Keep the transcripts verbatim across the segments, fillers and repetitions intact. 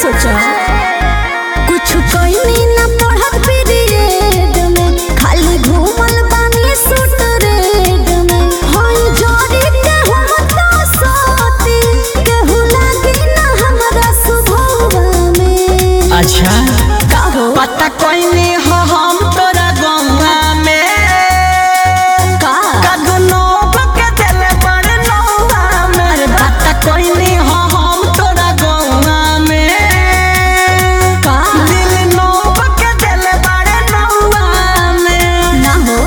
सोचा कुछ कहीं ना पढ़त पीरियड में खाली घूमल बानी सूट रेड में होई जोड़ी के हम तो सोती केहू लागी ना हमरा सुभवा में। अच्छा का हो पता कोई नहीं हो हम तोरा गौवा में का कगनो बके देले बड़ नौवा में। अरे पता कोई नहीं हो हम तोरा गौवा में का दिल नो बके देले बड़ नौवा में। ना हो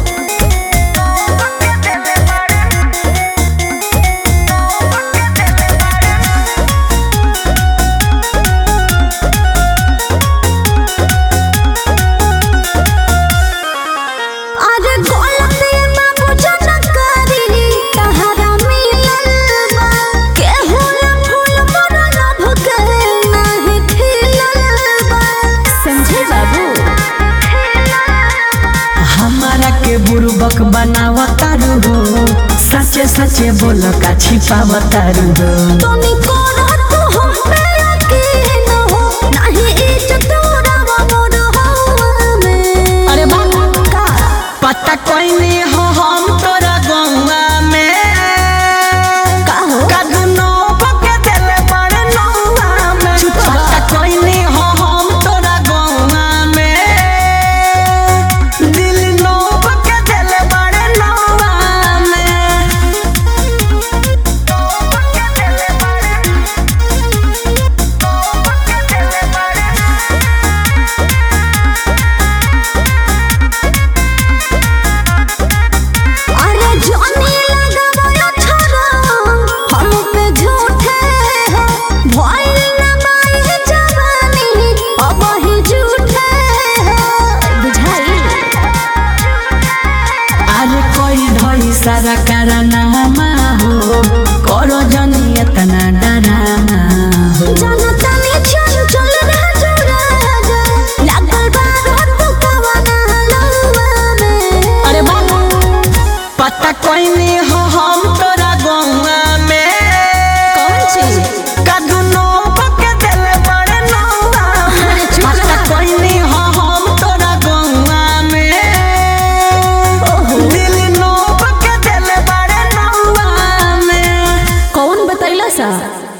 अरे गलती में बुझा न करी तहरा मिलल बा केहू रे फूल पर लभ के नाही खिलल बा समझे बाबू हमारा के बुरबक बनावतारू हो सचे सचे बोल का छिपावतारू हो। तोनी करत तू हम पे यकीन हो नाही इज्जत तोरा मोर हवा में। अरे बाबा का पता कोई नहीं हो हम तोरा गौवा में का हो कगनो बके देले बड़ नौवा में। चुप बा। पता कोई नहीं हो हम तोरा गौवा में दिल नो बके देले बड़ नौवा में। अरे जाने लगा वो छोरा हम पे झूठे हो भइल ना माई जवानी अब ही झूठे हो बुझाई अरे कोई ढोई सारा करनामा हो करो जनी इतना डरामा हो। जनता में चल चल रहा जोरा जा लागल बार तू कवना लवा में। अरे बाबू पता कोई नहीं हो हम तोरा गौवा में कौन चीज कगनो बके देले बड़ नौवा में। अरे चुप पता रह। कोई नहीं हो हम तोरा गौवा में दिल नो बके देले बड़ नौवा में। कौन बतैला सा